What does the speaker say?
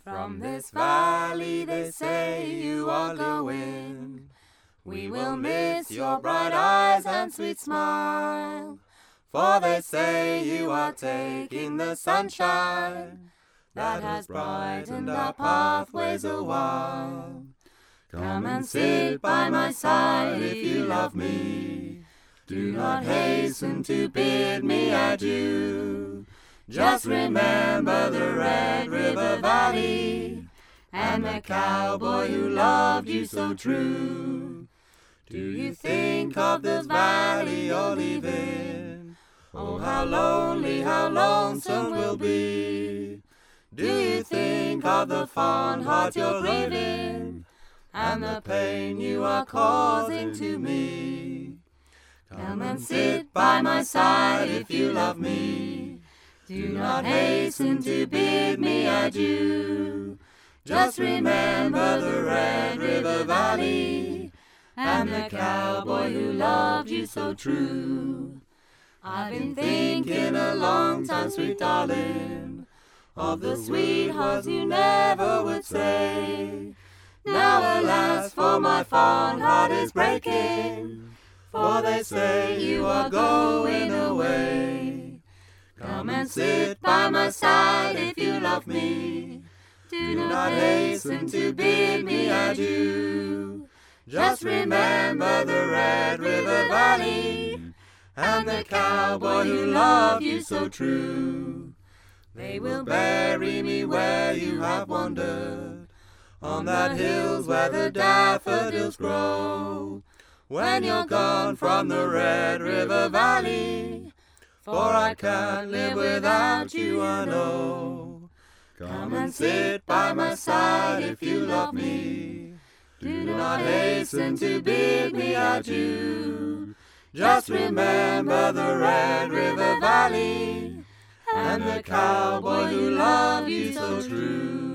From this valley they say you are going. We will miss your bright eyes and sweet smile, for they say you are taking the sunshine that has brightened our pathways a while. Come and sit by my side if you love me. Do not hasten to bid me adieu. Just remember the Red River Valley and the cowboy who loved you so true. Do you think of this valley you're leaving? Oh, how lonely, how lonesome we'll be. Do you think of the fond heart you're grieving and the pain you are causing to me? Come and sit by my side if you love me. Do not hasten to bid me adieu. Just remember the Red River Valley and the cowboy who loved you so true. I've been thinking a long time, sweet darling, of the sweethearts you never would say. Now alas, for my fond heart is breaking, for they say you are going away. Come and sit by my side if you love me. Do not hasten to bid me adieu. Just remember the Red River Valley and the cowboy who loved you so true. They will bury me where you have wandered, on the hills where the daffodils grow. When you're gone from the Red River Valley, for I can't live without you, I know. Come and sit by my side if you love me. Do not hasten to bid me adieu. Just remember the Red River Valley and the cowboy who loved you so true.